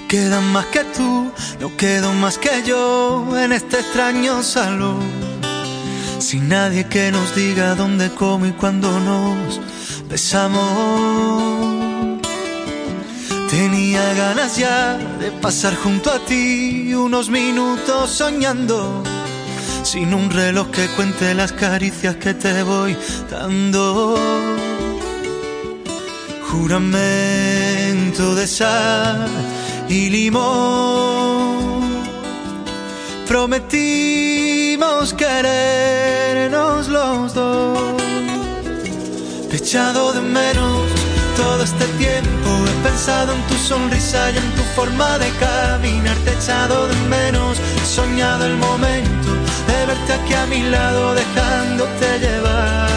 quedan más que tú, no quedo más que yo en este extraño salón. Sin nadie que nos diga dónde, cómo y cuándo nos besamos. Tenía ganas ya de pasar junto a ti unos minutos soñando, sin un reloj que cuente las caricias que te voy dando. Juramento de sal y limón, prometimos querernos los dos. Te he echado de menos todo este tiempo, he pensado en tu sonrisa y en tu forma de caminar. Te he echado de menos, he soñado el momento de verte aquí a mi lado, dejándote llevar.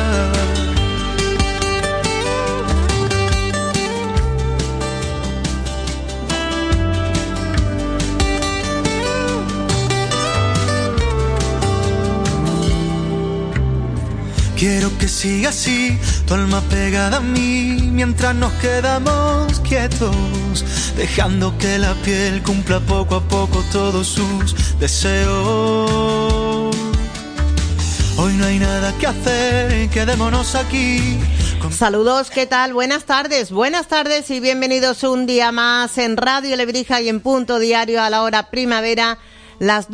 Quiero que siga así, tu alma pegada a mí, mientras nos quedamos quietos, dejando que la piel cumpla poco a poco todos sus deseos. Hoy no hay nada que hacer, quedémonos aquí. Saludos, ¿qué tal? Buenas tardes y bienvenidos un día más en Radio Lebrija y en Punto Diario a la hora primavera. Las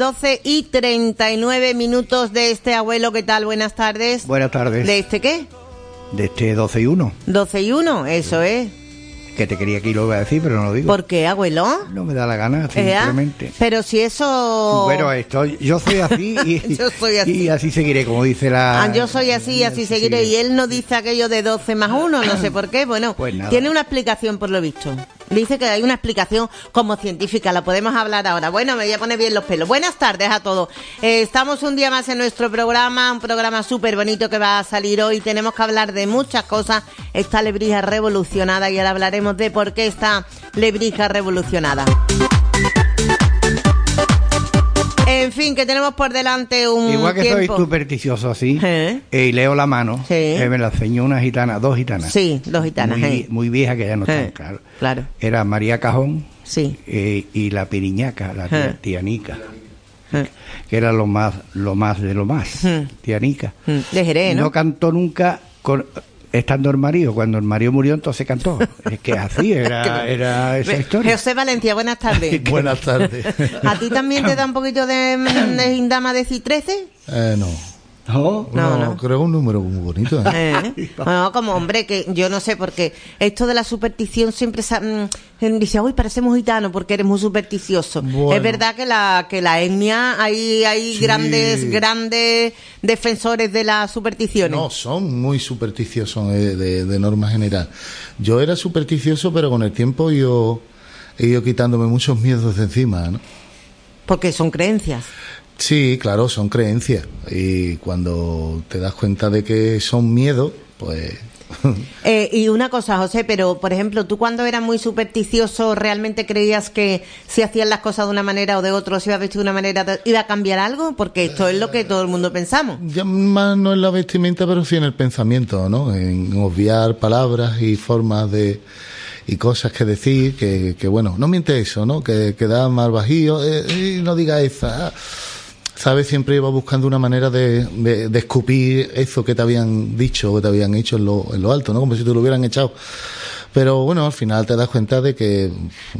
12:39 de este abuelo. ¿Qué tal? Buenas tardes. Buenas tardes. ¿De este qué? De este 12-1. 12-1, eso es. Que te quería que lo iba a decir, pero no lo digo. ¿Por qué, abuelo? No me da la gana, simplemente. Pero si eso... Bueno, yo soy así y, yo soy así. Y así seguiré, como dice la... yo soy así y así seguiré. Y él no dice aquello de 12 más 1, no sé por qué. Bueno, pues tiene una explicación por lo visto. Dice que hay una explicación como científica, la podemos hablar ahora. Bueno, me voy a poner bien los pelos. Buenas tardes a todos. Estamos un día más en nuestro programa, un programa súper bonito que va a salir hoy. Tenemos que hablar de muchas cosas. Está Lebrija revolucionada y ahora hablaremos de por qué está Lebrija revolucionada. En fin, que tenemos por delante un igual que tiempo. soy supersticioso así, y leo la mano, me la enseñó una gitana, dos gitanas. Sí, dos gitanas. Muy viejas que ya no están, claro. Era María Cajón y la Piriñaca, la Tianica, que era lo más de lo más, Tianica. De Jerez, ¿no? No cantó nunca estando el marido. Cuando el marido murió, entonces cantó. Es que así era esa historia. José Valencia, buenas tardes. Buenas tardes. ¿A ti también te da un poquito de indama de C13? No. No, creo un número muy bonito. Bueno, como hombre, que yo no sé, porque esto de la superstición siempre dice, uy, parecemos gitanos porque eres muy supersticioso. Bueno. Es verdad que la etnia, hay grandes defensores de las supersticiones. No, son muy supersticiosos de norma general. Yo era supersticioso, pero con el tiempo yo he ido quitándome muchos miedos de encima, ¿no? Porque son creencias. Sí, claro, son creencias. Y cuando te das cuenta de que son miedos, pues... Y una cosa, José, pero por ejemplo, tú cuando eras muy supersticioso, ¿realmente creías que si hacías las cosas de una manera o de otra, si ibas a vestir de una manera, iba a cambiar algo? Porque esto es lo que todo el mundo pensamos. Ya más no en la vestimenta, pero sí en el pensamiento, ¿no? En obviar palabras y formas y cosas que decir, que bueno, no miente eso, ¿no? Que da mal bajío, y no diga esa... ¿Sabes? Siempre iba buscando una manera de escupir eso que te habían dicho o te habían hecho en lo alto, ¿no? Como si te lo hubieran echado. Pero bueno, al final te das cuenta de que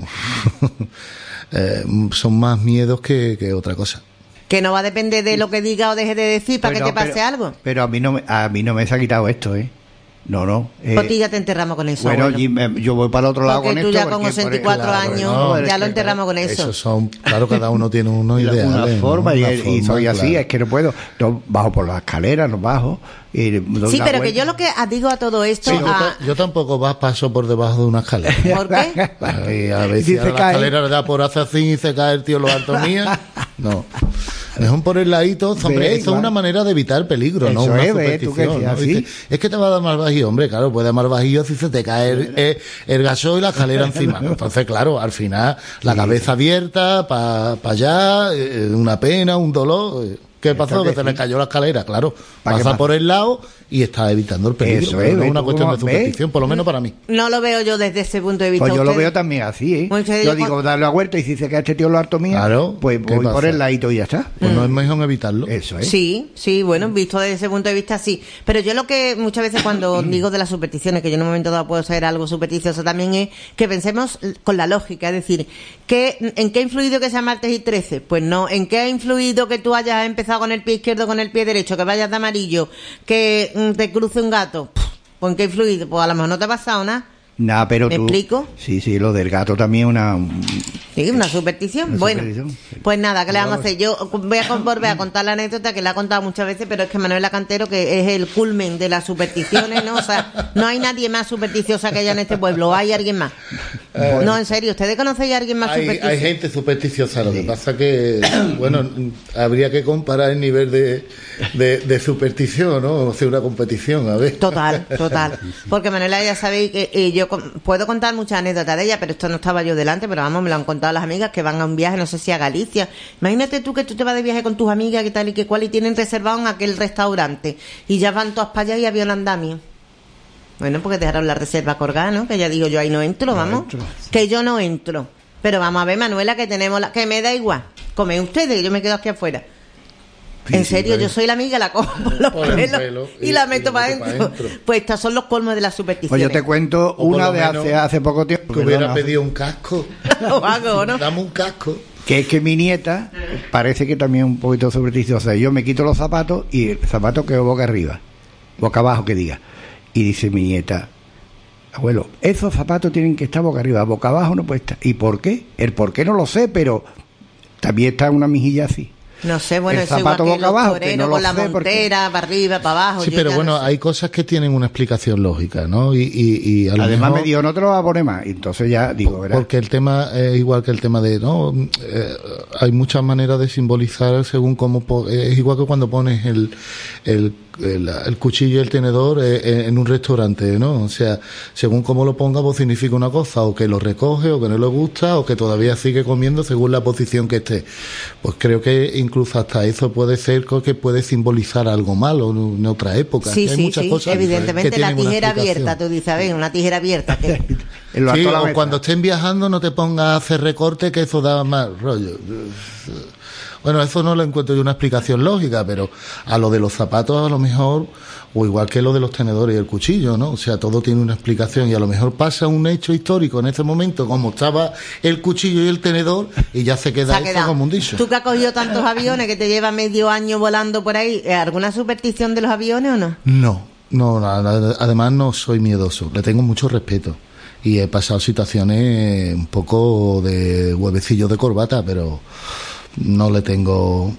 son más miedos que otra cosa. Que no va a depender de lo que diga o deje de decir para que te pase algo. Pero a mí no me se ha quitado esto, No. Pues ya te enterramos con eso. Bueno, yo voy para el otro lado con esto. Porque tú ya con 84 años ya lo enterramos con eso. Esos son, claro, cada uno tiene una idea. Una forma, y soy así, es que no puedo. No bajo por las escaleras, no bajo. Sí, pero que yo lo que digo a todo esto... Sí, yo tampoco paso por debajo de una escalera. ¿Por qué? A veces la escalera le da por hacer así y se cae el tío los altos míos. No. Mejor por el ladito, hombre, eso es una manera de evitar peligro, ¿no? Una superstición, ¿no? Es que te va a dar mal bajío, hombre, claro, puede dar mal bajío si se te cae el gaso y la escalera encima. Entonces, claro, al final, la cabeza abierta, para allá, una pena, un dolor... ¿Qué pasó? Que se le cayó la escalera, claro. Pasa por el lado y está evitando el peligro. Eso es una cuestión de superstición, por lo menos para mí. No lo veo yo desde ese punto de vista. Pues yo lo veo también así, ¿eh? Yo digo, darle la vuelta y si dice que este tío lo harto mío, claro, pues voy por el ladito y ya está. Pues no es mejor evitarlo. Eso es. Sí, bueno, visto desde ese punto de vista, sí. Pero yo lo que muchas veces cuando digo de las supersticiones, que yo en un momento dado puedo ser algo supersticioso también, es que pensemos con la lógica, es decir, ¿en qué ha influido que sea martes y 13? Pues no. ¿En qué ha influido que tú hayas empezado con el pie izquierdo, con el pie derecho, que vayas de amarillo, que te cruce un gato? ¿Pues en qué ha influido? Pues a lo mejor no te ha pasado nada. Nah, pero ¿Me explico? Sí, lo del gato también Sí, una superstición. Bueno, pues nada, ¿qué le vamos a hacer? Yo voy a volver a contar la anécdota que la he contado muchas veces, pero es que Manuela Cantero, que es el culmen de las supersticiones, ¿no? O sea, no hay nadie más supersticiosa que ella en este pueblo. ¿Hay alguien más? No, en serio, ¿ustedes conocen a alguien más supersticioso? Hay gente supersticiosa, lo que pasa que, bueno, habría que comparar el nivel de superstición, ¿no? Hacer una competición, a ver. Total. Porque Manuela, ya sabéis que yo puedo contar muchas anécdotas de ella, pero esto no estaba yo delante, pero vamos, me lo han contado las amigas que van a un viaje, no sé si a Galicia. Imagínate tú que tú te vas de viaje con tus amigas, que tal y que cual, y tienen reservado en aquel restaurante, y ya van todas para allá y había un andamio. Bueno, porque dejaron la reserva colgada, ¿no? Que ella dijo, yo ahí no entro, vamos. Que yo no entro. Pero vamos a ver, Manuela, que tenemos que me da igual. Comen ustedes, yo me quedo aquí afuera. En serio, yo soy la amiga, la cojo por los pelos y la meto para adentro. Pues estos son los colmos de las supersticiones. Pues yo te cuento una de hace poco tiempo. Que hubiera pedido un casco. Lo hago, ¿no? Dame un casco. Que es que mi nieta parece que también es un poquito supersticiosa. Yo me quito los zapatos y el zapato quedó boca arriba, boca abajo que diga. Y dice mi nieta, abuelo, esos zapatos tienen que estar boca arriba, boca abajo no puede estar. ¿Y por qué? El por qué no lo sé, pero también está una mejilla así. No sé, bueno, eso igual que los toreros con la montera, para arriba, para abajo. Sí, pero bueno, hay cosas que tienen una explicación lógica, ¿no? Y además me dijo, no te lo vas a poner más. Y entonces ya digo, ¿verdad? Porque el tema es igual que el tema de, ¿no? Hay muchas maneras de simbolizar según cómo... Es igual que cuando pones el cuchillo y el tenedor en un restaurante, ¿no? O sea, según cómo lo ponga, pues significa una cosa, o que lo recoge, o que no le gusta, o que todavía sigue comiendo según la posición que esté. Pues creo que incluso hasta eso puede ser que puede simbolizar algo malo en otra época. Sí, hay muchas cosas evidentemente la tijera abierta, tú dices, a ver, una tijera abierta. Que... sí, o cuando estén viajando no te pongas a hacer recorte, que eso da más rollo. Bueno, eso no lo encuentro yo una explicación lógica, pero a lo de los zapatos a lo mejor, o igual que lo de los tenedores y el cuchillo, ¿no? O sea, todo tiene una explicación y a lo mejor pasa un hecho histórico en ese momento, como estaba el cuchillo y el tenedor, y ya se queda eso como un dicho. ¿Tú que has cogido tantos aviones, que te lleva medio año volando por ahí, alguna superstición de los aviones o no? No, además no soy miedoso, le tengo mucho respeto. Y he pasado situaciones un poco de huevecillo de corbata, pero... no le tengo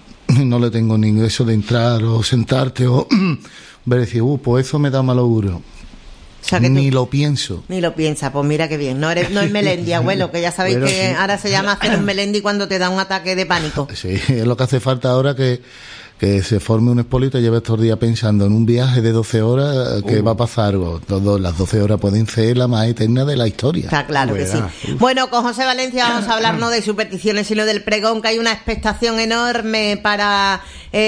ni eso de entrar o sentarte o ver decir, pues eso me da mal augurio. O sea, que ni lo pienso. Ni lo piensa, pues mira qué bien. No es Melendi, abuelo, que ya sabéis bueno, que sí. Ahora se llama hacer un Melendi cuando te da un ataque de pánico. Sí, es lo que hace falta ahora que se forme un expolito y lleve estos días pensando en un viaje de 12 horas que va a pasar algo. Las 12 horas pueden ser la más eterna de la historia. Está claro que sí. Bueno, con José Valencia vamos a hablar no de supersticiones, sino del pregón, que hay una expectación enorme para,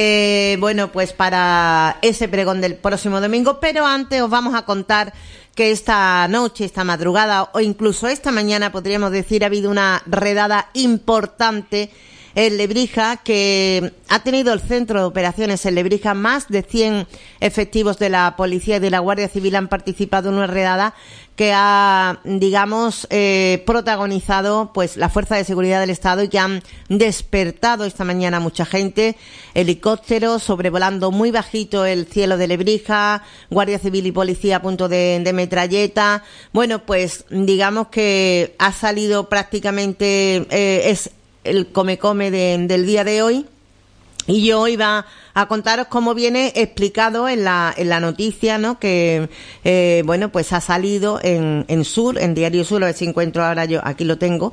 pues para ese pregón del próximo domingo. Pero antes os vamos a contar que esta noche, esta madrugada o incluso esta mañana, podríamos decir, ha habido una redada importante en Lebrija, que ha tenido el centro de operaciones en Lebrija. Más de 100 efectivos de la policía y de la Guardia Civil han participado en una redada que ha, digamos, protagonizado pues la Fuerza de Seguridad del Estado, y que han despertado esta mañana a mucha gente. Helicópteros sobrevolando muy bajito el cielo de Lebrija, Guardia Civil y policía a punto de metralleta. Bueno, pues digamos que ha salido prácticamente, es el come del día de hoy, y yo iba a contaros cómo viene explicado en la noticia, ¿no? Que, bueno, pues ha salido en Sur, en Diario Sur, a ver si encuentro ahora yo, aquí lo tengo,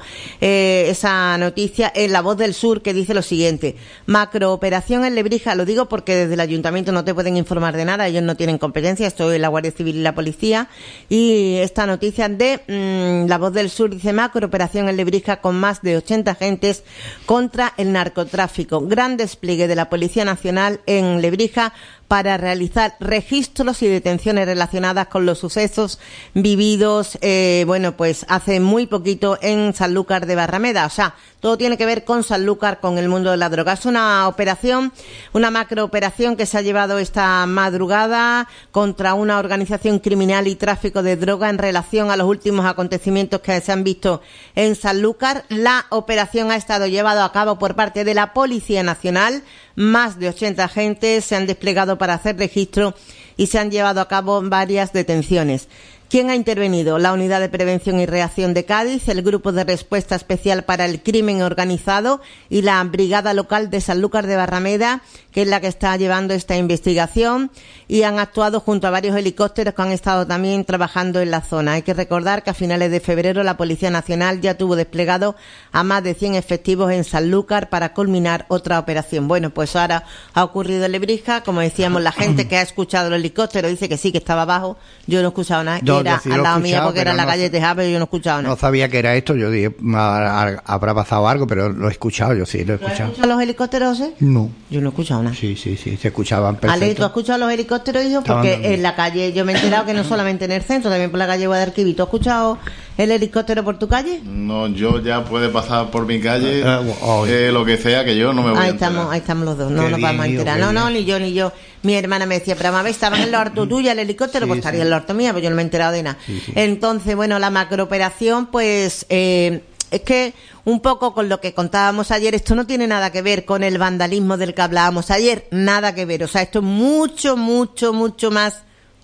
esa noticia en La Voz del Sur, que dice lo siguiente: macrooperación en Lebrija. Lo digo porque desde el ayuntamiento no te pueden informar de nada, ellos no tienen competencia, esto es la Guardia Civil y la policía. Y esta noticia de La Voz del Sur dice: macrooperación en Lebrija con más de 80 agentes contra el narcotráfico. Gran despliegue de la Policía Nacional en Lebrija para realizar registros y detenciones relacionadas con los sucesos vividos, bueno, pues hace muy poquito en Sanlúcar de Barrameda. O sea, todo tiene que ver con Sanlúcar, con el mundo de la droga. Es una operación, una macrooperación que se ha llevado esta madrugada contra una organización criminal y tráfico de droga en relación a los últimos acontecimientos que se han visto en Sanlúcar. La operación ha estado llevada a cabo por parte de la Policía Nacional. Más de 80 agentes se han desplegado para hacer registro y se han llevado a cabo varias detenciones. ¿Quién ha intervenido? La Unidad de Prevención y Reacción de Cádiz, el Grupo de Respuesta Especial para el Crimen Organizado y la Brigada Local de Sanlúcar de Barrameda, que es la que está llevando esta investigación, y han actuado junto a varios helicópteros que han estado también trabajando en la zona. Hay que recordar que a finales de febrero la Policía Nacional ya tuvo desplegado a más de 100 efectivos en Sanlúcar para culminar otra operación. Bueno, pues ahora ha ocurrido en Lebrija. Como decíamos, la gente que ha escuchado el helicóptero dice que sí, que estaba abajo. Yo no he escuchado nada. Era al lado mío porque era en la calle Tejada, pero yo no he escuchado nada. No sabía que era esto, yo dije, habrá pasado algo, pero lo he escuchado, yo sí lo he escuchado. ¿Has escuchado los helicópteros, José? No. Yo no he escuchado nada. Sí, se escuchaban perfecto. Ale, ¿tú has escuchado los helicópteros, hijo? Porque en la calle, yo me he enterado que no solamente en el centro, también por la calle Guadalquivir. ¿Tú has escuchado el helicóptero por tu calle? No, yo ya puede pasar por mi calle, lo que sea, que yo no me voy a enterar. Ahí estamos los dos, no nos vamos a enterar. No, ni yo. Mi hermana me decía, pero mamá, estaban en el orto tuya el helicóptero, pues estaría en el orto mía, pues yo no me he enterado de nada. Sí. Entonces, bueno, la macrooperación, pues, es que un poco con lo que contábamos ayer, esto no tiene nada que ver con el vandalismo del que hablábamos ayer, nada que ver. O sea, esto es mucho más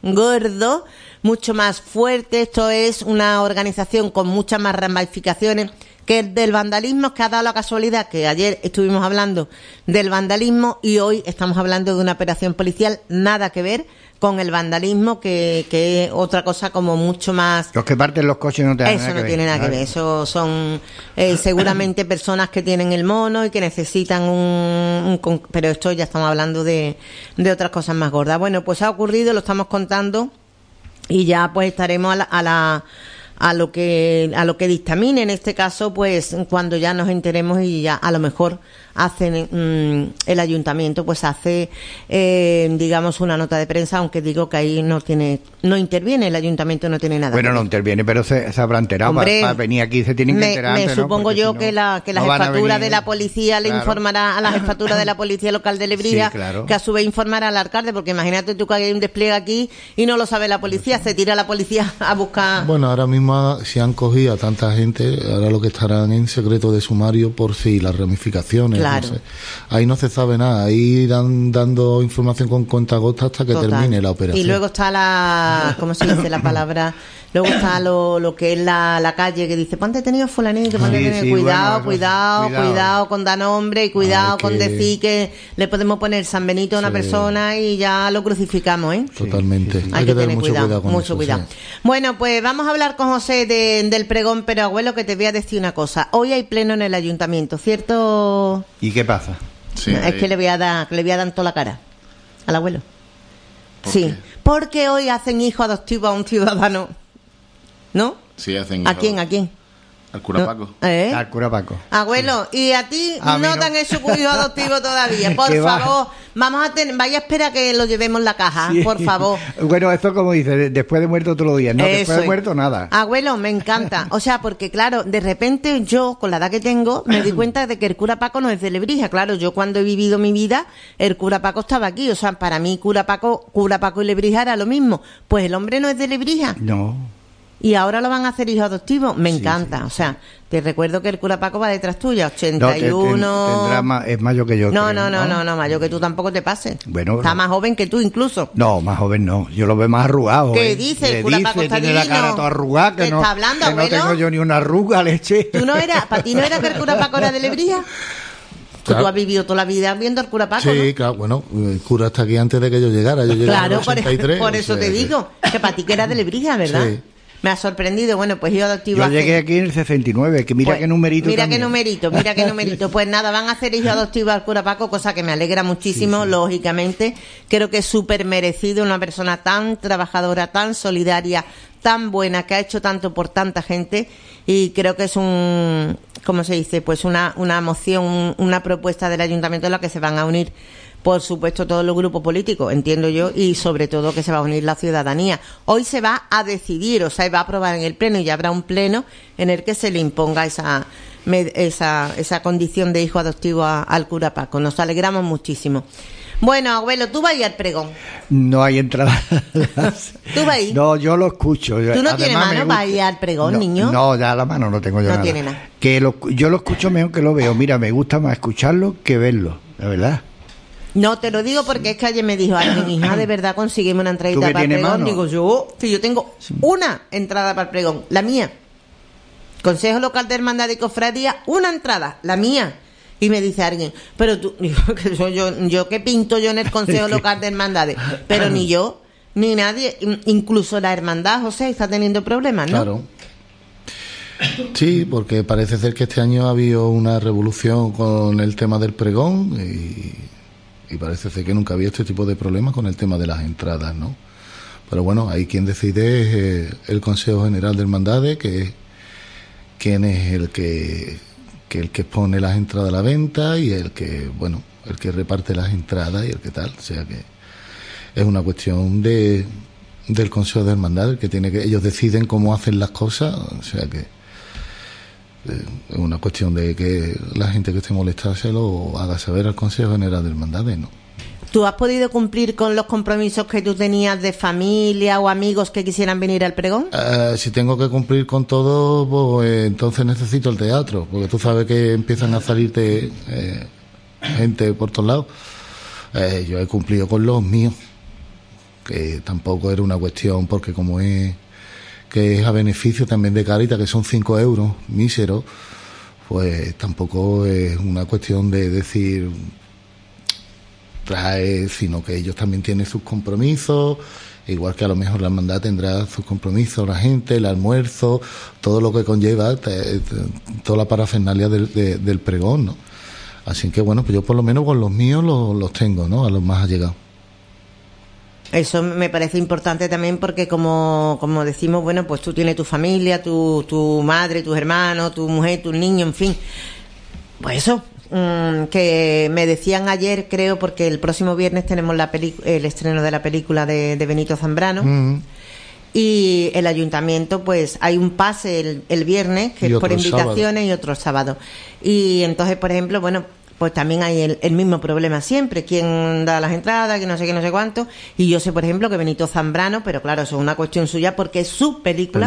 gordo, mucho más fuerte. Esto es una organización con muchas más ramificaciones que el del vandalismo, que ha dado la casualidad que ayer estuvimos hablando del vandalismo y hoy estamos hablando de una operación policial, nada que ver con el vandalismo, que es otra cosa como mucho más... Los que parten los coches no tienen nada que ver. Eso no tiene nada que ver, eso son seguramente personas que tienen el mono y que necesitan pero esto ya estamos hablando de otras cosas más gordas. Bueno, pues ha ocurrido, lo estamos contando y ya pues estaremos a lo que dictamine en este caso, pues cuando ya nos enteremos y ya a lo mejor hacen el ayuntamiento pues hace digamos una nota de prensa, aunque digo que ahí no interviene, el ayuntamiento no tiene nada. Bueno, no interviene, pero se habrá enterado. Para venir aquí se tienen que enterar. Me supongo yo que la jefatura de la policía le informará a la jefatura de la policía local de Lebrija, sí, claro, que a su vez informará al alcalde, porque imagínate tú que hay un despliegue aquí y no lo sabe la policía, se tira la policía a buscar. Bueno, ahora mismo si han cogido a tanta gente, ahora lo que estarán en secreto de sumario por si las ramificaciones. Claro. No sé. Ahí no se sabe nada, ahí irán dando información con cuentagotas hasta que termine la operación. Y luego está ¿cómo se dice la palabra? Luego está lo que es la calle, que dice, ponte detenido fulanito, ponte detenido, cuidado con dar nombre y cuidado con decir que le podemos poner San Benito a una persona y ya lo crucificamos, ¿eh? Totalmente. Hay que tener mucho cuidado. Sí. Bueno, pues vamos a hablar con José del pregón, pero abuelo, que te voy a decir una cosa. Hoy hay pleno en el ayuntamiento, ¿cierto? ¿Y qué pasa? Sí, es que le voy a dar toda la cara al abuelo. Sí, porque hoy hacen hijo adoptivo a un ciudadano. ¿No? Sí, hacen. ¿A quién? Al cura Paco. Al cura Paco. Abuelo, ¿y a ti no te han hecho hijo adoptivo todavía? Por favor, vaya a esperar que lo llevemos en la caja, sí, por favor. Bueno, esto como dice, después de muerto todos los días, ¿no? Después de muerto nada. Abuelo, me encanta. O sea, porque claro, de repente yo, con la edad que tengo, me di cuenta de que el cura Paco no es de Lebrija. Claro, yo cuando he vivido mi vida, el cura Paco estaba aquí. O sea, para mí cura Paco y Lebrija era lo mismo. Pues el hombre no es de Lebrija. No. Y ahora lo van a hacer hijo adoptivo. Me encanta. Sí. O sea, te recuerdo que el cura Paco va detrás tuya, 81. No, es mayor que yo. No, mayor que tú tampoco te pases. Bueno, está más joven que tú incluso. No, más joven no. Yo lo veo más arrugado. ¿Qué dice? El cura Paco está tiene divino. La cara toda arrugada. ¿Qué está hablando, abuelo? No tengo yo ni una arruga, leche. ¿Tú no eras? ¿Para ti no era que el cura Paco era de Lebrija? Claro. Tú has vivido toda la vida viendo al cura Paco, sí, ¿no? Claro, bueno, el cura está aquí antes de que yo llegara. Yo llegué claro, en el 83, por eso te digo, que para ti que era de Lebrija, ¿verdad? Sí. Me ha sorprendido. Bueno, pues hijo adoptivo. Yo llegué aquí en el 69, que mira pues, qué numerito. Mira también. Mira qué numerito. Pues nada, van a hacer hijo adoptivo al cura Paco, cosa que me alegra muchísimo, sí. Lógicamente. Creo que es súper merecido, una persona tan trabajadora, tan solidaria, tan buena, que ha hecho tanto por tanta gente. Y creo que es ¿cómo se dice? Pues una moción, una propuesta del ayuntamiento en la que se van a unir, por supuesto, todos los grupos políticos, entiendo yo, y sobre todo que se va a unir la ciudadanía. Hoy se va a decidir, o sea, va a aprobar en el pleno, y ya habrá un pleno en el que se le imponga esa condición de hijo adoptivo al cura Paco. Nos alegramos muchísimo. Bueno, abuelo, ¿tú vas a ir al pregón? No hay entrada. ¿Tú vas a ir? No, yo lo escucho. ¿Tú no tienes mano para ir al pregón, niño? No, ya la mano no tengo yo. No nada. Tiene nada. Yo lo escucho mejor que lo veo. Mira, me gusta más escucharlo que verlo, la verdad. No, te lo digo porque es que ayer me dijo alguien, hija, de verdad consígueme una entradita para el pregón. Mano? Digo, yo tengo una entrada para el pregón, la mía. Consejo Local de Hermandad y Cofradía, una entrada, la mía. Y me dice alguien, pero tú, que soy yo que pinto yo en el Consejo Local de Hermandades, pero ni yo, ni nadie, incluso la hermandad, José, está teniendo problemas, ¿no? Claro. Sí, porque parece ser que este año ha habido una revolución con el tema del pregón y parece ser que nunca había este tipo de problemas con el tema de las entradas, ¿no? Pero bueno, ahí quien decide es el Consejo General de Hermandades, que es quien es el que expone las entradas a la venta y el que reparte las entradas y el que tal, o sea que es una cuestión del Consejo de Hermandad, que ellos deciden cómo hacen las cosas, o sea que es una cuestión de que la gente que esté molestada se lo haga saber al Consejo General de Hermandades, ¿no? ¿Tú has podido cumplir con los compromisos que tú tenías de familia o amigos que quisieran venir al pregón? Si tengo que cumplir con todo, pues entonces necesito el teatro, porque tú sabes que empiezan a salirte gente por todos lados. Yo he cumplido con los míos, que tampoco era una cuestión, porque como es a beneficio también de Cáritas, que son 5 euros míseros, pues tampoco es una cuestión de decir trae, sino que ellos también tienen sus compromisos, igual que a lo mejor la hermandad tendrá sus compromisos, la gente, el almuerzo, todo lo que conlleva, toda la parafernalia del pregón, ¿no? Así que bueno, pues yo por lo menos con los míos los tengo, ¿no? A los más allegados. Eso me parece importante también porque como decimos, bueno, pues tú tienes tu familia, tu madre, tus hermanos, tu mujer, tus niños, en fin. Pues eso, que me decían ayer, creo, porque el próximo viernes tenemos el estreno de la película de Benito Zambrano. Mm. Y el ayuntamiento, pues hay un pase el viernes, que es por invitaciones, sábado. Y otro sábado. Y entonces, por ejemplo, bueno, pues también hay el mismo problema siempre, quién da las entradas, que no sé qué, no sé cuánto. Y yo sé, por ejemplo, que Benito Zambrano, pero claro, eso es una cuestión suya porque es su película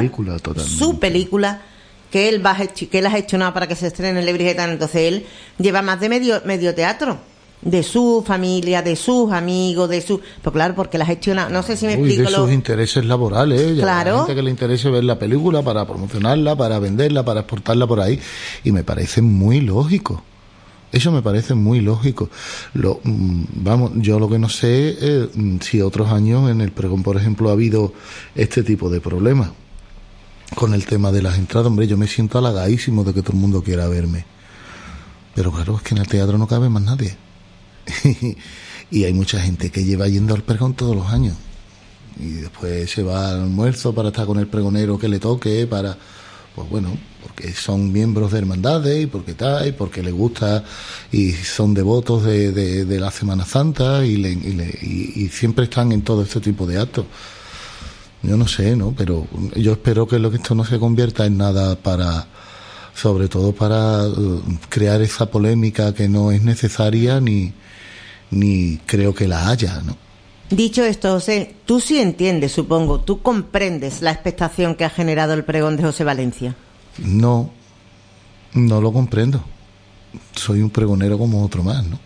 que él ha gestionado para que se estrene en Lebrija. Entonces él lleva más de medio teatro, de su familia, de sus amigos, pues claro, porque la gestiona, no sé si me explico. De sus intereses laborales, claro. La gente que le interese ver la película para promocionarla, para venderla, para exportarla por ahí, y me parece muy lógico. Eso me parece muy lógico. Yo lo que no sé es si otros años en el pregón, por ejemplo, ha habido este tipo de problemas con el tema de las entradas. Hombre, yo me siento halagadísimo de que todo el mundo quiera verme. Pero claro, es que en el teatro no cabe más nadie. Y hay mucha gente que lleva yendo al pregón todos los años. Y después se va al almuerzo para estar con el pregonero que le toque, pues bueno, porque son miembros de hermandades y porque tal, y porque les gusta y son devotos de la Semana Santa y siempre están en todo este tipo de actos. Yo no sé, ¿no? Pero yo espero que esto no se convierta en nada sobre todo para crear esa polémica que no es necesaria ni creo que la haya, ¿no? Dicho esto, José, tú sí entiendes, supongo, tú comprendes la expectación que ha generado el pregón de José Valencia. No lo comprendo. Soy un pregonero como otro más, ¿no?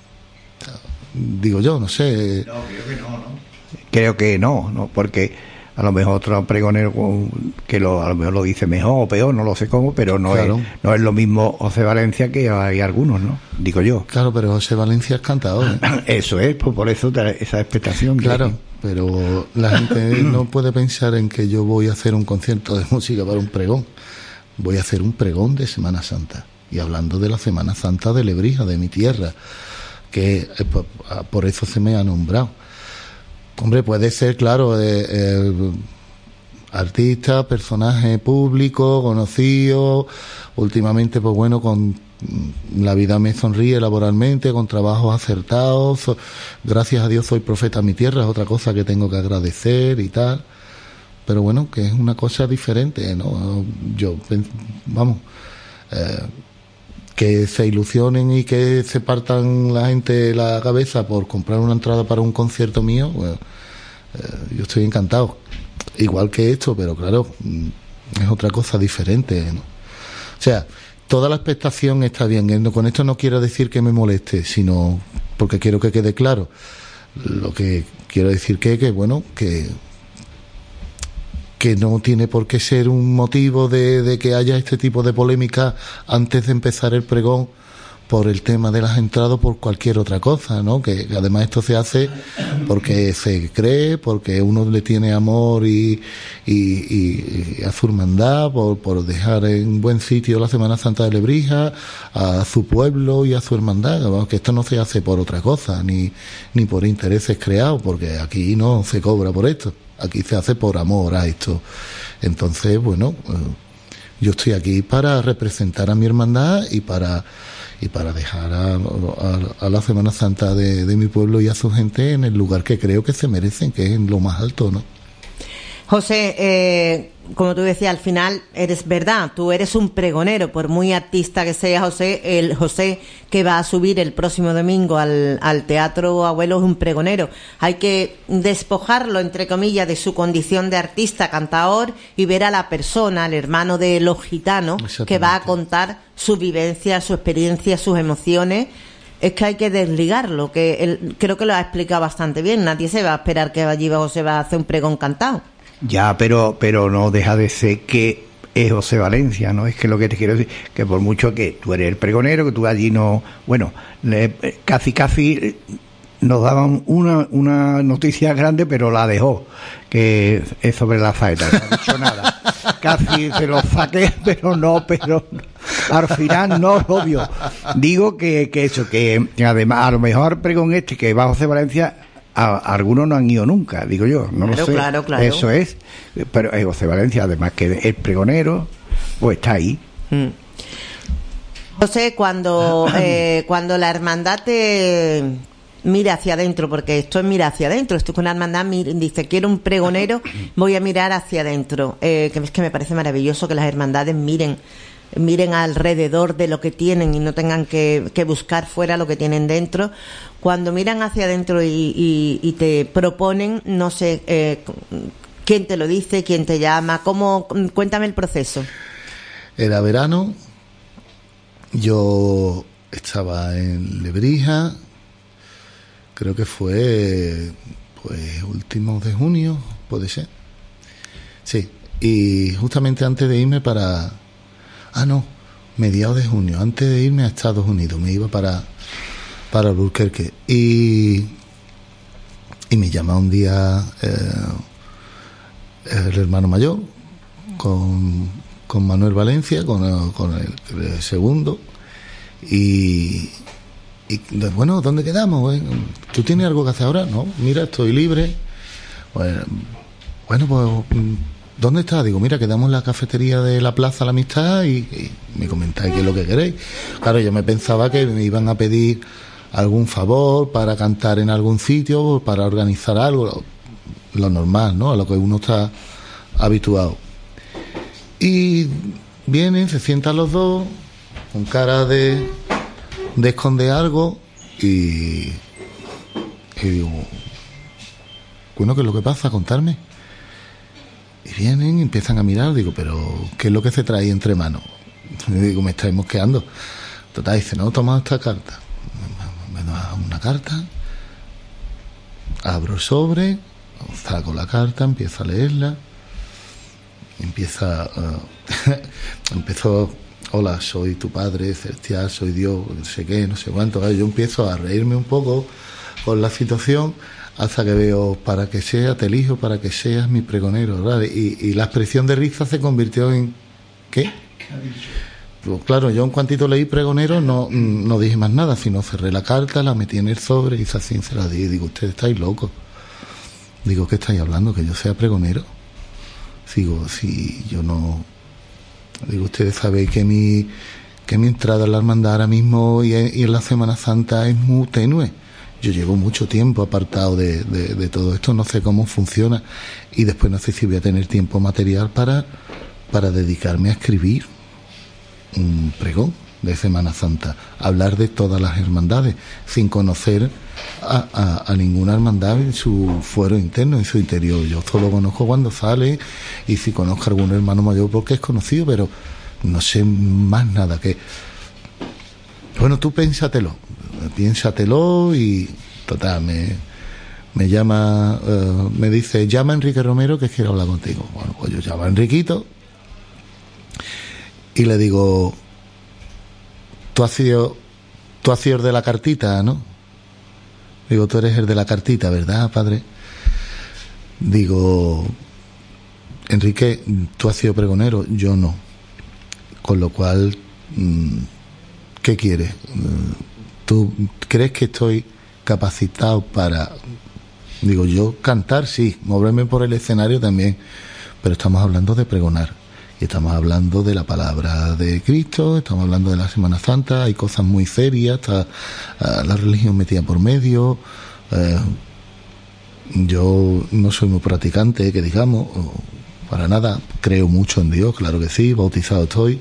Digo yo, no sé. No, creo que no. Creo que no, porque a lo mejor otro pregonero que a lo mejor lo dice mejor o peor, no lo sé cómo, pero no es lo mismo José Valencia que hay algunos, ¿no? Digo yo. Claro, pero José Valencia es cantador, ¿eh? Eso es, pues por eso esa expectación. Claro, pero la gente no puede pensar en que yo voy a hacer un concierto de música para un pregón. Voy a hacer un pregón de Semana Santa. Y hablando de la Semana Santa de Lebrija, de mi tierra, que por eso se me ha nombrado. Hombre, puede ser, claro, artista, personaje público, conocido, últimamente, pues bueno, con la vida me sonríe laboralmente, con trabajos acertados, gracias a Dios soy profeta en mi tierra, es otra cosa que tengo que agradecer y tal, pero bueno, que es una cosa diferente, ¿no? Que se ilusionen y que se partan la gente la cabeza por comprar una entrada para un concierto mío, bueno, yo estoy encantado. Igual que esto, pero claro, es otra cosa diferente, ¿no? O sea, toda la expectación está bien. Con esto no quiero decir que me moleste, sino porque quiero que quede claro. Lo que quiero decir que no tiene por qué ser un motivo de que haya este tipo de polémica antes de empezar el pregón por el tema de las entradas, por cualquier otra cosa, ¿no? Que además esto se hace porque se cree, porque uno le tiene amor y a su hermandad, por dejar en buen sitio la Semana Santa de Lebrija, a su pueblo y a su hermandad, ¿no? Que esto no se hace por otra cosa, ni por intereses creados, porque aquí no se cobra por esto. Aquí se hace por amor a esto. Entonces, bueno, yo estoy aquí para representar a mi hermandad y para dejar a la Semana Santa de mi pueblo y a su gente en el lugar que creo que se merecen, que es en lo más alto, ¿no? José, como tú decías, al final eres verdad, tú eres un pregonero, por muy artista que sea José, el José que va a subir el próximo domingo al Teatro Abuelo es un pregonero. Hay que despojarlo, entre comillas, de su condición de artista, cantador, y ver a la persona, al hermano de los gitanos, que va a contar su vivencia, su experiencia, sus emociones. Es que hay que desligarlo, creo que lo ha explicado bastante bien. Nadie se va a esperar que allí José va a hacer un pregón cantado. Ya, pero no deja de ser que es José Valencia, ¿no? Es que lo que te quiero decir, que por mucho que tú eres el pregonero, que tú allí no... Bueno, casi nos daban una noticia grande, pero la dejó, que es sobre la saeta, no ha dicho nada. Casi se lo saqué, pero al final no lo vio. Digo que eso, que además a lo mejor pregón que va José Valencia... algunos no han ido nunca, digo yo, no lo sé. Claro. Eso es, pero José Valencia, además que el pregonero, pues está ahí. José, cuando la hermandad te mira hacia adentro, porque esto es mirar hacia adentro, esto es que una hermandad dice, quiero un pregonero, voy a mirar hacia adentro, que es que me parece maravilloso que las hermandades miren alrededor de lo que tienen y no tengan que buscar fuera lo que tienen dentro. Cuando miran hacia adentro y te proponen, no sé, quién te lo dice, quién te llama, cuéntame el proceso. Era verano, yo estaba en Lebrija, creo que fue pues últimos de junio, puede ser, sí, y justamente antes de irme mediados de junio, antes de irme a Estados Unidos, me iba para Albuquerque y me llama un día el hermano mayor con Manuel Valencia, con el segundo, y bueno, ¿dónde quedamos? ¿Tú tienes algo que hacer ahora? No, mira, estoy libre. Bueno, pues ¿dónde está? Digo, mira, quedamos en la cafetería de la Plaza La Amistad y me comentáis qué es lo que queréis. Claro, yo me pensaba que me iban a pedir algún favor para cantar en algún sitio, para organizar algo, lo normal, ¿no? A lo que uno está habituado. Y vienen, se sientan los dos, con cara de esconder algo, y digo, bueno, ¿qué es lo que pasa? Contarme. Y vienen y empiezan a mirar, digo, pero ¿qué es lo que se trae entre manos? Y digo, me estáis mosqueando. Total, dice, no, toma esta carta. Me da una carta, abro el sobre, saco la carta, empiezo a leerla, empezó, hola, soy tu Padre celestial, soy Dios, no sé qué, no sé cuánto. Yo empiezo a reírme un poco con la situación hasta que veo, para que te elijo, para que seas mi pregonero, ¿verdad? Y la expresión de risa se convirtió en, ¿qué? Pues claro, yo en cuantito leí pregonero no dije más nada, sino cerré la carta, la metí en el sobre y así se la di. Y digo, ustedes estáis locos. Digo, ¿qué estáis hablando? ¿Que yo sea pregonero? Digo, si yo no... Digo, ustedes sabéis que mi entrada en la hermandad ahora mismo y en la Semana Santa es muy tenue. Yo llevo mucho tiempo apartado de todo esto, no sé cómo funciona y después no sé si voy a tener tiempo material para dedicarme a escribir un pregón de Semana Santa, hablar de todas las hermandades sin conocer a ninguna hermandad en su fuero interno, en su interior. Yo solo conozco cuando sale y si conozco a algún hermano mayor porque es conocido, pero no sé más nada que... Bueno, tú piénsatelo y total, me llama, me dice, llama a Enrique Romero que quiero hablar contigo. Bueno, pues yo llamo a Enriquito y le digo, tú has sido el de la cartita, ¿no? Digo, tú eres el de la cartita, ¿verdad, padre? Digo, Enrique, tú has sido pregonero, yo no. Con lo cual, ¿qué quieres? ¿Tú crees que estoy capacitado para, digo yo, cantar? Sí, moverme por el escenario también, pero estamos hablando de pregonar y estamos hablando de la palabra de Cristo, estamos hablando de la Semana Santa, hay cosas muy serias, está la religión metida por medio. Yo no soy muy practicante, que digamos, para nada, creo mucho en Dios, claro que sí, bautizado estoy.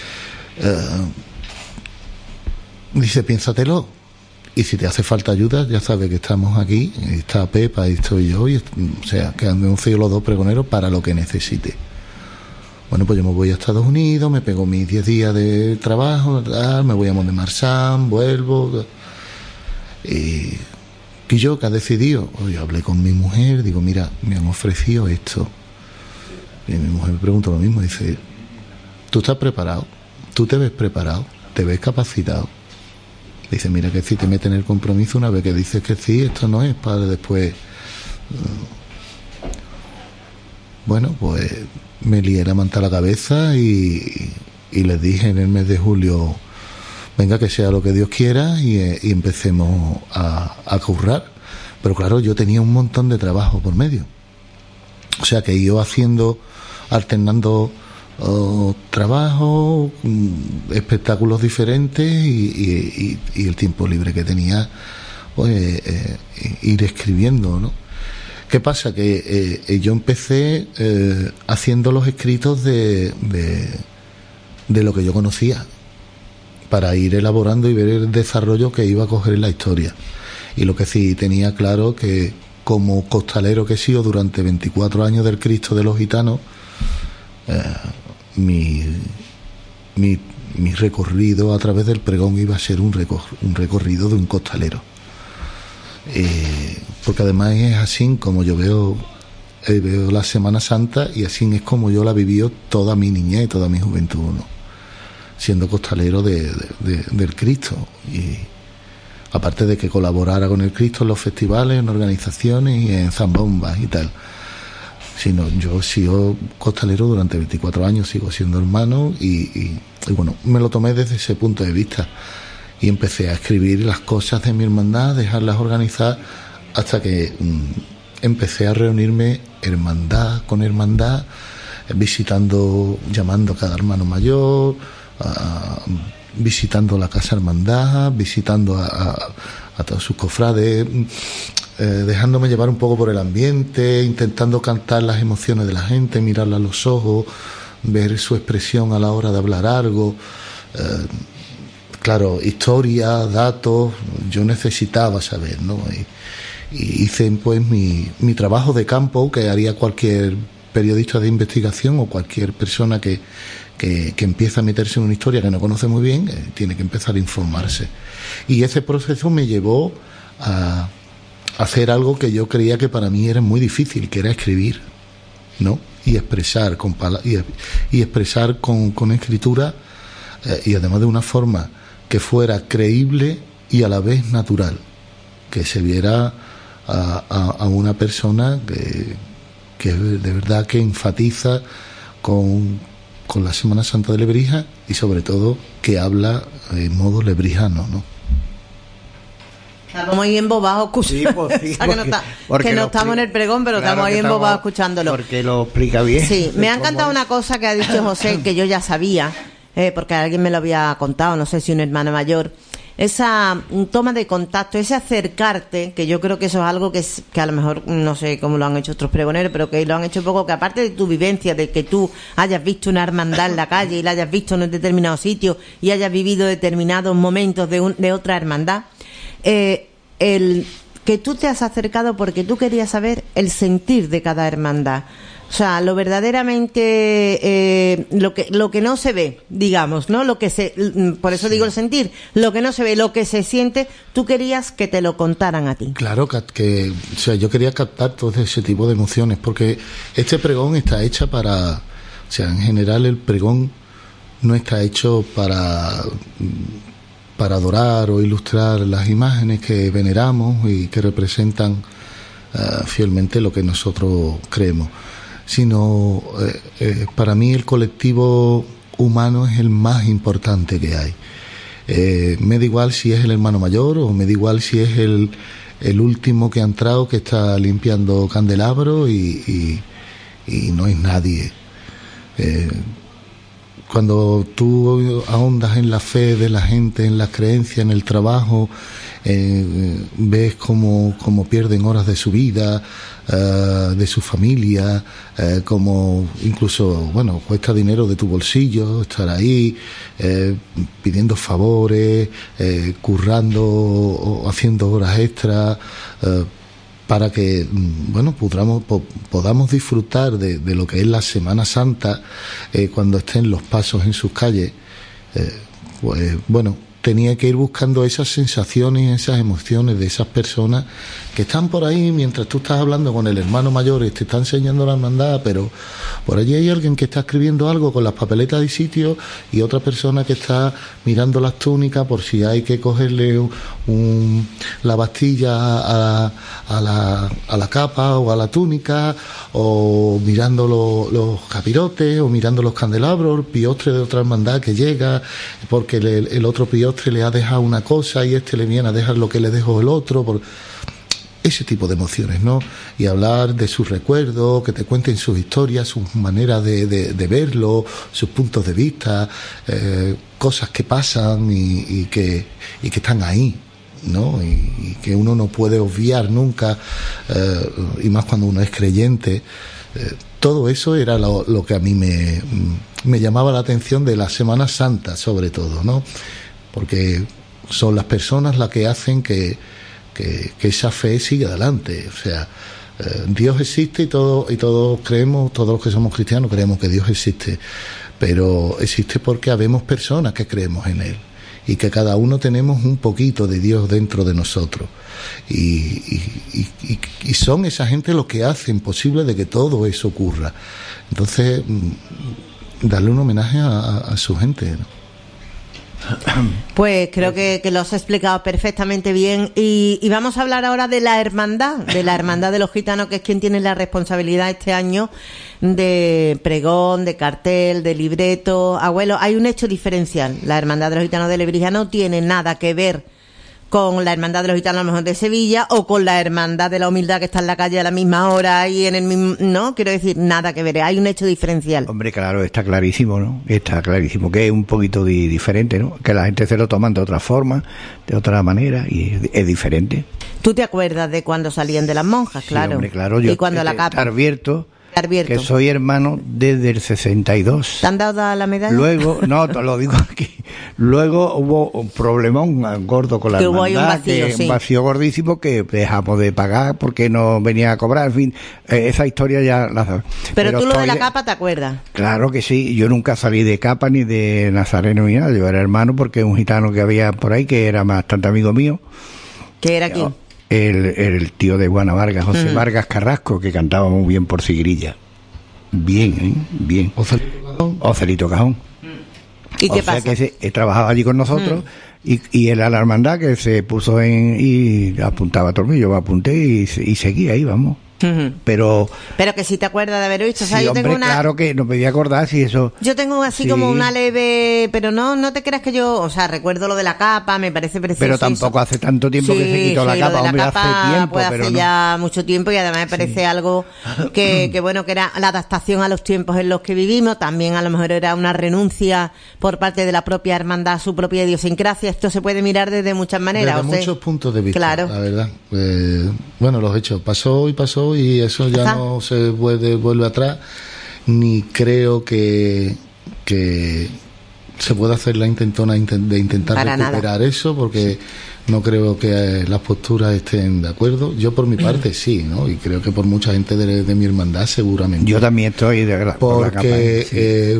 Dice, piénsatelo, y si te hace falta ayuda, ya sabes que estamos aquí, está Pepa y estoy yo, o sea, que han sido los dos pregoneros para lo que necesite. Bueno, pues yo me voy a Estados Unidos, me pego mis 10 días de trabajo, me voy a Mont de Marsan, vuelvo. Y yo, que ha decidido, yo hablé con mi mujer, digo, mira, me han ofrecido esto. Y mi mujer me pregunta lo mismo, dice, ¿tú estás preparado? ¿Tú te ves preparado? ¿Te ves capacitado? Dice, mira que si te meten en el compromiso una vez que dices que sí, esto no es para después. Bueno, pues me lié la manta a la cabeza y les dije en el mes de julio, venga, que sea lo que Dios quiera y empecemos a currar. Pero claro, yo tenía un montón de trabajo por medio. O sea que iba alternando trabajo, espectáculos diferentes y el tiempo libre que tenía, pues ir escribiendo, ¿no? ¿Qué pasa? Que yo empecé haciendo los escritos de lo que yo conocía para ir elaborando y ver el desarrollo que iba a coger en la historia. Y lo que sí tenía claro que como costalero que he sido durante 24 años del Cristo de los Gitanos, mi recorrido a través del pregón iba a ser un recorrido de un costalero, porque además es así como yo veo la Semana Santa y así es como yo la viví toda mi niñez y toda mi juventud, ¿no? Siendo costalero del Cristo, y aparte de que colaborara con el Cristo en los festivales, en organizaciones y en zambombas y tal. Sino yo he sido costalero durante 24 años, sigo siendo hermano y bueno, me lo tomé desde ese punto de vista y empecé a escribir las cosas de mi hermandad, dejarlas organizar hasta que empecé a reunirme hermandad con hermandad, visitando, llamando a cada hermano mayor, visitando la casa hermandad, visitando a todos sus cofrades, dejándome llevar un poco por el ambiente, intentando cantar las emociones de la gente, mirarla a los ojos, ver su expresión a la hora de hablar algo. Claro, historia, datos, yo necesitaba saber, ¿no? Y hice pues mi trabajo de campo que haría cualquier periodista de investigación o cualquier persona que empieza a meterse en una historia que no conoce muy bien, tiene que empezar a informarse. Y ese proceso me llevó a hacer algo que yo creía que para mí era muy difícil, que era escribir, ¿no? Y expresar y expresar con escritura, y además de una forma que fuera creíble y a la vez natural, que se viera a una persona que de verdad que enfatiza con la Semana Santa de Lebrija, y sobre todo que habla en modo lebrijano, ¿no? Estamos ahí embobados escuchando. Sí, pues sí, no estamos en el pregón, pero claro, estamos ahí embobados escuchándolo. Porque lo explica bien. Sí, me ha encantado una cosa que ha dicho José, que yo ya sabía, porque alguien me lo había contado, no sé si un hermano mayor. Esa toma de contacto, ese acercarte, que yo creo que eso es algo que a lo mejor no sé cómo lo han hecho otros pregoneros, pero que lo han hecho poco, que aparte de tu vivencia, de que tú hayas visto una hermandad en la calle y la hayas visto en un determinado sitio y hayas vivido determinados momentos de otra hermandad, el que tú te has acercado porque tú querías saber el sentir de cada hermandad. O sea, lo verdaderamente lo que no se ve, digamos, ¿no? Por eso digo el sentir, lo que no se ve, lo que se siente, tú querías que te lo contaran a ti. Claro, que o sea, yo quería captar todo ese tipo de emociones, porque este pregón está hecha para, o sea, en general el pregón no está hecho para adorar o ilustrar las imágenes que veneramos y que representan fielmente lo que nosotros creemos, sino para mí el colectivo humano es el más importante que hay. Me da igual si es el hermano mayor o me da igual si es el último que ha entrado, que está limpiando candelabro y no es nadie. Cuando tú ahondas en la fe de la gente, en las creencias, en el trabajo, ves cómo pierden horas de su vida, de su familia, como incluso, bueno, cuesta dinero de tu bolsillo estar ahí, pidiendo favores, currando o haciendo horas extras, para que, bueno, podamos disfrutar de lo que es la Semana Santa, cuando estén los pasos en sus calles. Pues bueno, tenía que ir buscando esas sensaciones, esas emociones de esas personas que están por ahí mientras tú estás hablando con el hermano mayor y te está enseñando la hermandad, pero por allí hay alguien que está escribiendo algo con las papeletas de sitio y otra persona que está mirando las túnicas por si hay que cogerle la bastilla a la capa o a la túnica, o mirando los capirotes, o mirando los candelabros, el piostre de otra hermandad que llega porque el otro piostre le ha dejado una cosa y le viene a dejar lo que le dejó el otro, ese tipo de emociones, ¿no? Y hablar de sus recuerdos, que te cuenten sus historias, sus maneras de verlo, sus puntos de vista, cosas que pasan y que están ahí, ¿no? Y que uno no puede obviar nunca, y más cuando uno es creyente. Todo eso era lo que a mí me llamaba la atención de la Semana Santa, sobre todo, ¿no? Porque son las personas las que hacen que esa fe siga adelante. O sea, Dios existe y todos creemos, todos los que somos cristianos creemos que Dios existe, pero existe porque habemos personas que creemos en Él y que cada uno tenemos un poquito de Dios dentro de nosotros, y son esa gente los que hacen posible de que todo eso ocurra. Entonces, darle un homenaje a su gente, ¿no? Pues creo que lo has explicado perfectamente bien, y vamos a hablar ahora de la hermandad de los gitanos, que es quien tiene la responsabilidad este año de pregón, de cartel, de libreto. Abuelo, hay un hecho diferencial: la hermandad de los gitanos de Lebrija no tiene nada que ver con la hermandad de los gitanos a lo mejor de Sevilla, o con la hermandad de la humildad que está en la calle a la misma hora y en el mismo, no, quiero decir, nada que ver, hay un hecho diferencial. Hombre, claro, está clarísimo, ¿no? Está clarísimo que es un poquito diferente, ¿no? Que la gente se lo toman de otra forma, de otra manera, y es diferente. ¿Tú te acuerdas de cuando salían de las monjas? Claro. Sí, hombre, claro, yo y cuando la capa. Advierto que soy hermano desde el 62. ¿Te han dado la medalla? Luego, no, te lo digo aquí. Luego hubo un problemón gordo con la hermandad, un vacío gordísimo, que dejamos de pagar porque no venía a cobrar. En fin, esa historia ya la sabes. Pero tú lo de la capa, ¿te acuerdas? Claro que sí. Yo nunca salí de capa ni de nazareno ni nada. Yo era hermano porque un gitano que había por ahí, que era bastante amigo mío. ¿Qué era quién? el tío de Juana Vargas, José Vargas Carrasco, que cantaba muy bien por Sigrilla. Bien, bien. Ocelito Cajón. ¿Y qué pasa? Que he trabajado allí con nosotros y él a la hermandad que se puso y apuntaba a todo, yo me apunté y seguí ahí, vamos. Pero que si te acuerdas de haber visto, o sea, sí, yo tengo hombre, claro que no me voy a acordar si eso. Yo tengo así como una leve, pero no te creas que yo, o sea, recuerdo lo de la capa, me parece precioso. Pero tampoco hace tanto tiempo que se quitó la capa, hombre, hace tiempo, pues pero hace ya mucho tiempo, y además me parece algo que bueno, que era la adaptación a los tiempos en los que vivimos. También a lo mejor era una renuncia por parte de la propia hermandad a su propia idiosincrasia. Esto se puede mirar desde muchas maneras, desde muchos puntos de vista, claro. La verdad. Bueno, los hechos pasó y eso ya no se vuelve atrás, ni creo que se pueda hacer la intentona de intentar para recuperar nada. eso, porque no creo que las posturas estén de acuerdo. Yo por mi parte sí, ¿no? Y creo que por mucha gente de mi hermandad seguramente. Yo también estoy de acuerdo. Porque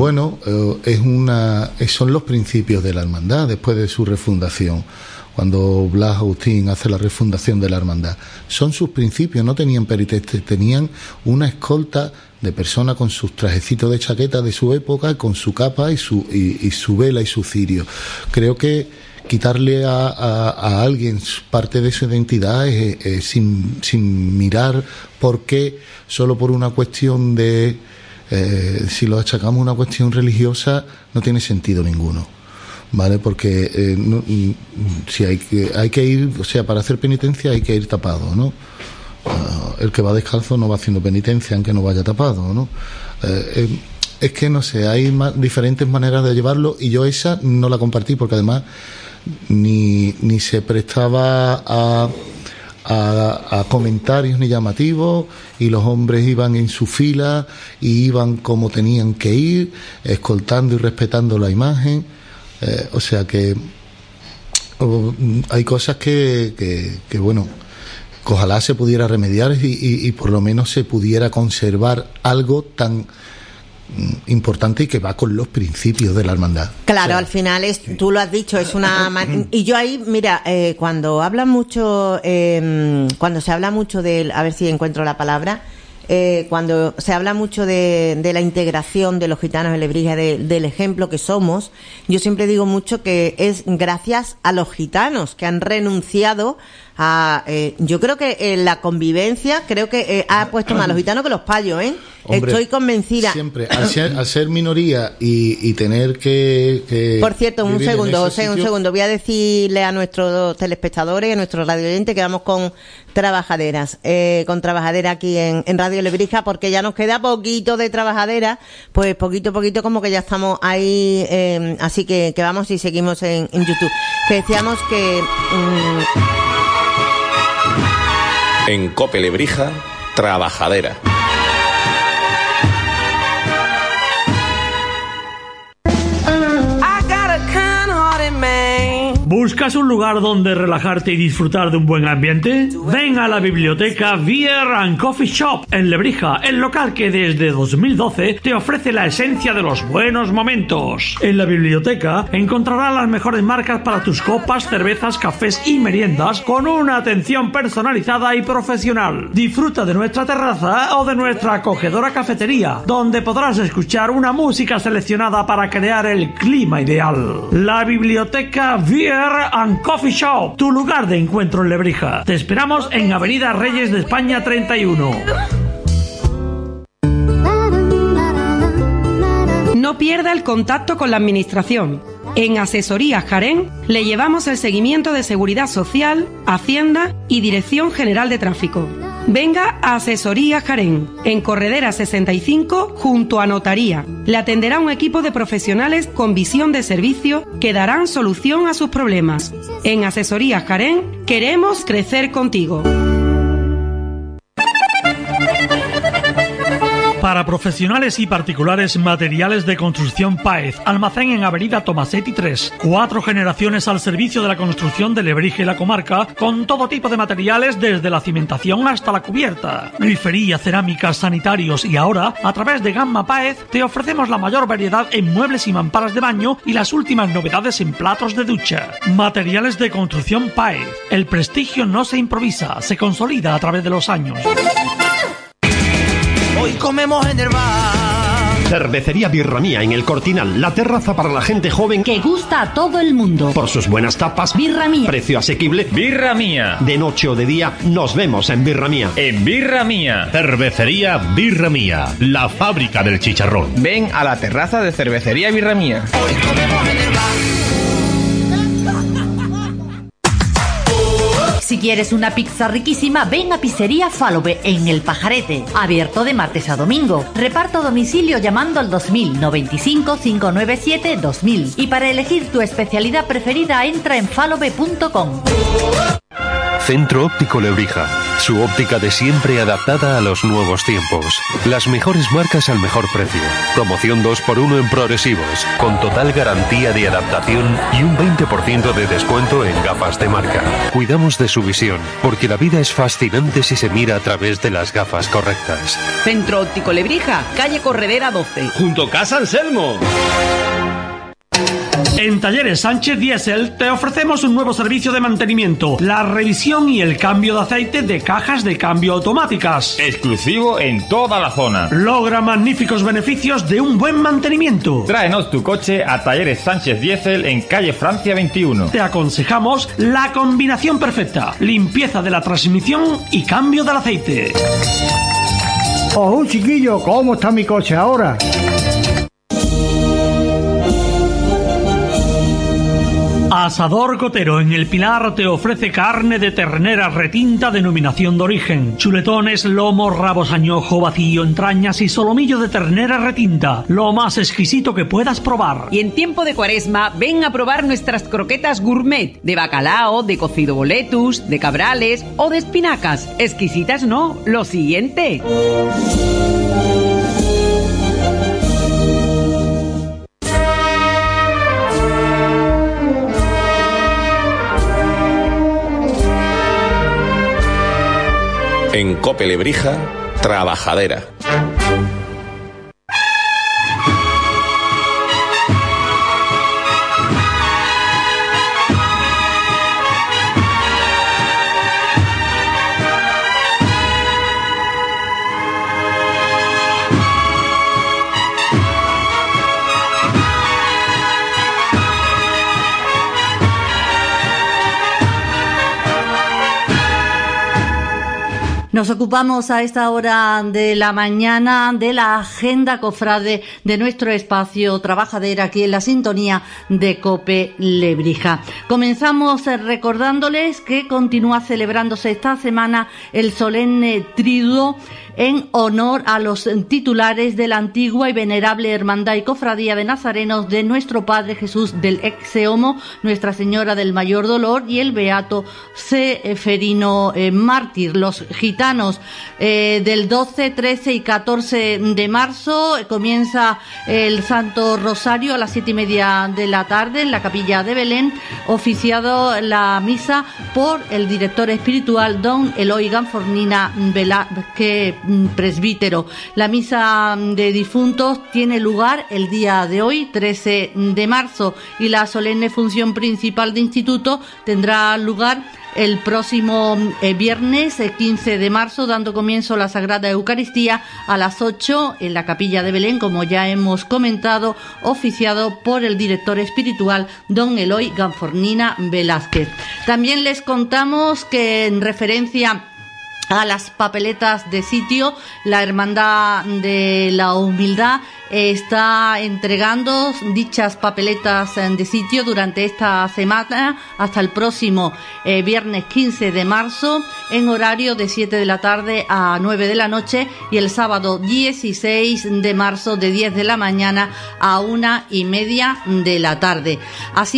son los principios de la hermandad después de su refundación. Cuando Blas Agustín hace la refundación de la hermandad, son sus principios, no tenían penitentes, tenían una escolta de personas con sus trajecitos de chaqueta de su época, con su capa y su vela y su cirio. Creo que quitarle a alguien parte de su identidad sin mirar por qué, solo por una cuestión de si lo achacamos a una cuestión religiosa, no tiene sentido ninguno. ¿Vale? Porque si hay que ir, o sea, para hacer penitencia hay que ir tapado, ¿no? El que va descalzo no va haciendo penitencia aunque no vaya tapado, ¿no? Es que no sé, hay diferentes maneras de llevarlo, y yo esa no la compartí porque además ni se prestaba a comentarios ni llamativos, y los hombres iban en su fila y iban como tenían que ir, escoltando y respetando la imagen. O sea que hay cosas que bueno, que ojalá se pudiera remediar y por lo menos se pudiera conservar algo tan importante y que va con los principios de la hermandad. Claro, o sea, al final tú lo has dicho, es una y yo ahí, mira, cuando hablan mucho, cuando se habla mucho del, a ver si encuentro la palabra, cuando se habla mucho de la integración de los gitanos en Lebrija, del ejemplo que somos, yo siempre digo mucho que es gracias a los gitanos que han renunciado a, yo creo que la convivencia, creo que ha puesto más a los gitanos que los payos, ¿eh? Hombre, estoy convencida. Siempre, al ser minoría y tener que por cierto, un segundo, José, un segundo. Voy a decirle a nuestros telespectadores, a nuestros radioyentes, que vamos con Trabajaderas, aquí en Radio Lebrija, porque ya nos queda poquito de Trabajadera, pues poquito como que ya estamos ahí, así que vamos y seguimos en YouTube. Que decíamos que... En COPE Lebrija, Trabajadera. ¿Buscas un lugar donde relajarte y disfrutar de un buen ambiente? Ven a la biblioteca Beer and Coffee Shop en Lebrija, el local que desde 2012 te ofrece la esencia de los buenos momentos. En la biblioteca encontrarás las mejores marcas para tus copas, cervezas, cafés y meriendas, con una atención personalizada y profesional. Disfruta de nuestra terraza o de nuestra acogedora cafetería, donde podrás escuchar una música seleccionada para crear el clima ideal. La biblioteca Beer and Coffee Shop, tu lugar de encuentro en Lebrija. Te esperamos en Avenida Reyes de España 31. No pierda el contacto con la administración. En Asesoría Jaén le llevamos el seguimiento de Seguridad Social, Hacienda y Dirección General de Tráfico. Venga a Asesoría Jaén, en Corredera 65, junto a Notaría. Le atenderá un equipo de profesionales con visión de servicio que darán solución a sus problemas. En Asesoría Jaén queremos crecer contigo. Para profesionales y particulares, materiales de construcción Páez. Almacén en Avenida Tomasetti 3. 4 generaciones al servicio de la construcción de Lebrija y la comarca, con todo tipo de materiales desde la cimentación hasta la cubierta. Grifería, cerámicas, sanitarios y ahora, a través de Gamma Páez, te ofrecemos la mayor variedad en muebles y mamparas de baño y las últimas novedades en platos de ducha. Materiales de construcción Páez. El prestigio no se improvisa, se consolida a través de los años. Hoy comemos en el bar. Cervecería Birra Mía en El Cortinal, la terraza para la gente joven que gusta a todo el mundo. Por sus buenas tapas, Birra Mía. Precio asequible, Birra Mía. De noche o de día, nos vemos en Birra Mía. En Birra Mía. Cervecería Birra Mía, la fábrica del chicharrón. Ven a la terraza de Cervecería Birra Mía. Hoy comemos en el bar. Si quieres una pizza riquísima, ven a Pizzería Falove en El Pajarete. Abierto de martes a domingo. Reparto a domicilio llamando al 2000 95 597 2000. Y para elegir tu especialidad preferida, entra en falove.com. Centro Óptico Lebrija. Su óptica de siempre adaptada a los nuevos tiempos. Las mejores marcas al mejor precio. Promoción 2x1 en progresivos. Con total garantía de adaptación y un 20% de descuento en gafas de marca. Cuidamos de su visión, porque la vida es fascinante si se mira a través de las gafas correctas. Centro Óptico Lebrija, calle Corredera 12. Junto a Casa Anselmo. En Talleres Sánchez Diesel te ofrecemos un nuevo servicio de mantenimiento, la revisión y el cambio de aceite de cajas de cambio automáticas. Exclusivo en toda la zona. Logra magníficos beneficios de un buen mantenimiento. Tráenos tu coche a Talleres Sánchez Diesel en calle Francia 21. Te aconsejamos la combinación perfecta: limpieza de la transmisión y cambio del aceite. ¡Oh, chiquillo! ¿Cómo está mi coche ahora? Asador Cotero en El Pilar te ofrece carne de ternera retinta denominación de origen, chuletones, lomos, rabos añojo, vacío, entrañas y solomillo de ternera retinta, lo más exquisito que puedas probar. Y en tiempo de Cuaresma, ven a probar nuestras croquetas gourmet, de bacalao, de cocido boletus, de cabrales o de espinacas. Exquisitas no, lo siguiente. En Cope Lebrija, Trabajadera. Nos ocupamos a esta hora de la mañana de la agenda cofrade de nuestro espacio Trabajadera aquí en la sintonía de Cope Lebrija. Comenzamos recordándoles que continúa celebrándose esta semana el solemne triduo en honor a los titulares de la antigua y venerable Hermandad y Cofradía de Nazarenos de nuestro Padre Jesús del Exeomo, Nuestra Señora del Mayor Dolor y el Beato Seferino Mártir. Los gitanos del 12, 13 y 14 de marzo comienza el Santo Rosario a las 7:30 de la tarde en la Capilla de Belén, oficiado la misa por el director espiritual don Eloy Ganfornina Velázquez, presbítero. La misa de difuntos tiene lugar el día de hoy, 13 de marzo, y la solemne función principal de instituto tendrá lugar el próximo viernes 15 de marzo, dando comienzo a la Sagrada Eucaristía a las 8 en la Capilla de Belén, como ya hemos comentado, oficiado por el director espiritual don Eloy Ganfornina Velázquez. También les contamos que en referencia a las papeletas de sitio, la Hermandad de la Humildad está entregando dichas papeletas de sitio durante esta semana hasta el próximo viernes 15 de marzo en horario de 7 de la tarde a 9 de la noche y el sábado 16 de marzo de 10 de la mañana a 1:30 de la tarde.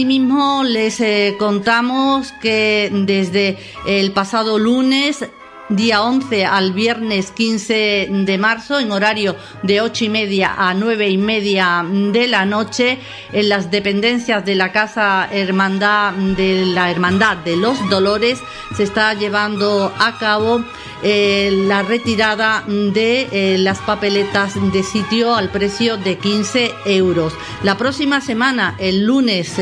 Asimismo, les contamos que desde el pasado lunes día 11 al viernes 15 de marzo, en horario de 8:30 a 9:30 de la noche, en las dependencias de la Casa Hermandad de los Dolores se está llevando a cabo la retirada de las papeletas de sitio al precio de 15 euros. La próxima semana, del lunes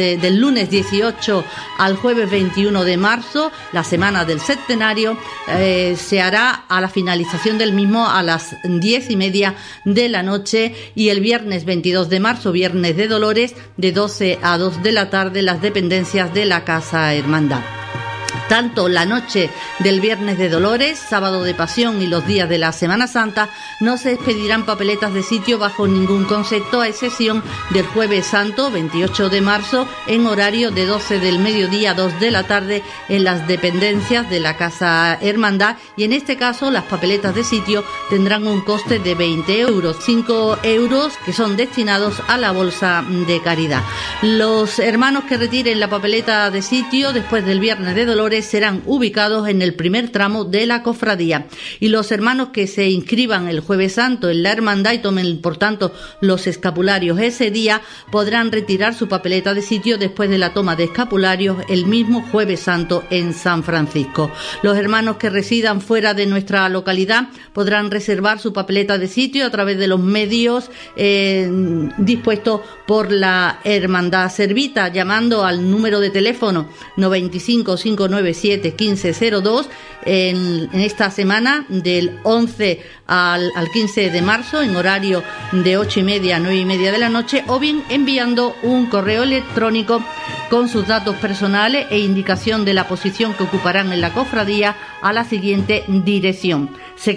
18 al jueves 21 de marzo, la semana del centenario, se hará a la finalización del mismo a las 10:30 de la noche, y el viernes 22 de marzo, viernes de Dolores, de 12 a 2 de la tarde, las dependencias de la Casa Hermandad. Tanto la noche del Viernes de Dolores, Sábado de Pasión y los días de la Semana Santa no se expedirán papeletas de sitio bajo ningún concepto, a excepción del Jueves Santo, 28 de marzo, en horario de 12 del mediodía a 2 de la tarde en las dependencias de la Casa Hermandad, y en este caso las papeletas de sitio tendrán un coste de 20 euros, 5 euros que son destinados a la bolsa de caridad. Los hermanos que retiren la papeleta de sitio después del Viernes de Dolores serán ubicados en el primer tramo de la cofradía, y los hermanos que se inscriban el Jueves Santo en la hermandad y tomen por tanto los escapularios ese día podrán retirar su papeleta de sitio después de la toma de escapularios el mismo Jueves Santo en San Francisco. Los hermanos que residan fuera de nuestra localidad podrán reservar su papeleta de sitio a través de los medios dispuestos por la Hermandad Servita, llamando al número de teléfono 95 597 1502 en esta semana del 11 al 15 de marzo, en horario de 8:30 a 9:30 de la noche, o bien enviando un correo electrónico con sus datos personales e indicación de la posición que ocuparán en la cofradía a la siguiente dirección: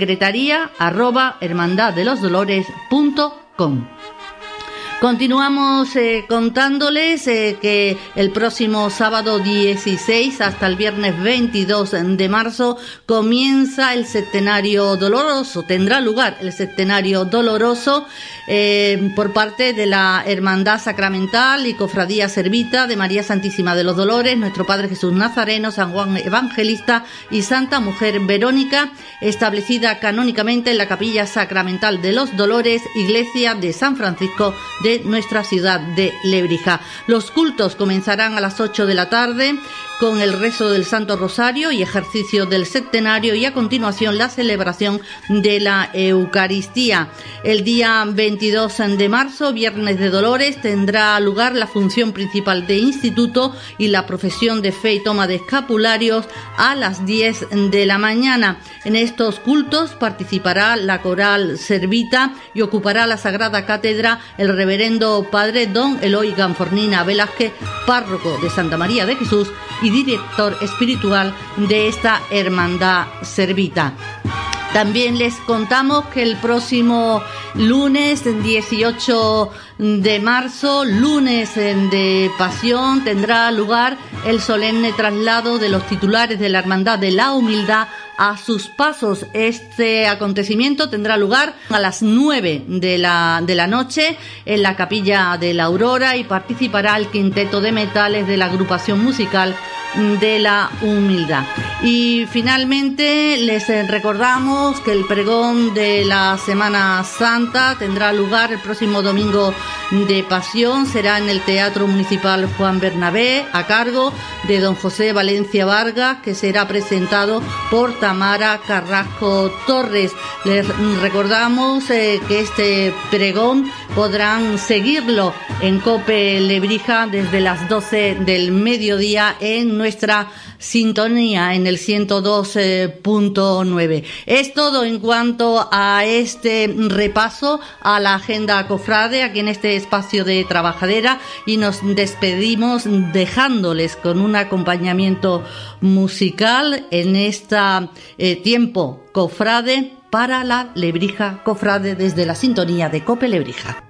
secretaría@hermandaddelosdolores.com. Continuamos contándoles que el próximo sábado 16 hasta el viernes 22 de marzo comienza el Septenario Doloroso. Tendrá lugar el Septenario Doloroso por parte de la Hermandad Sacramental y Cofradía Servita de María Santísima de los Dolores, Nuestro Padre Jesús Nazareno, San Juan Evangelista y Santa Mujer Verónica, establecida canónicamente en la Capilla Sacramental de los Dolores, Iglesia de San Francisco de nuestra ciudad de Lebrija. Los cultos comenzarán a las 8 de la tarde con el rezo del Santo Rosario y ejercicio del septenario, y a continuación la celebración de la Eucaristía. El día 22 de marzo, Viernes de Dolores, tendrá lugar la función principal de instituto y la profesión de fe y toma de escapularios a las 10 de la mañana. En estos cultos participará la coral Servita y ocupará la Sagrada Cátedra el reverendo Padre Don Eloy Ganfornina Velázquez, párroco de Santa María de Jesús y director espiritual de esta hermandad servita. También les contamos que el próximo lunes 18 de marzo, lunes de Pasión, tendrá lugar el solemne traslado de los titulares de la Hermandad de la Humildad a sus pasos. Este acontecimiento tendrá lugar a las 9 de la noche en la Capilla de la Aurora, y participará el quinteto de metales de la agrupación musical de la Humildad. Y finalmente les recordamos que el pregón de la Semana Santa tendrá lugar el próximo domingo de Pasión. Será en el Teatro Municipal Juan Bernabé, a cargo de don José Valencia Vargas, que será presentado por Tamara Carrasco Torres. Les recordamos que este pregón podrán seguirlo en COPE Lebrija desde las 12 del mediodía en nuestra sintonía en el 102.9. Es todo en cuanto a este repaso a la agenda cofrade aquí en este espacio de Trabajadera, y nos despedimos dejándoles con un acompañamiento musical en este tiempo cofrade para la Lebrija Cofrade desde la sintonía de COPE Lebrija.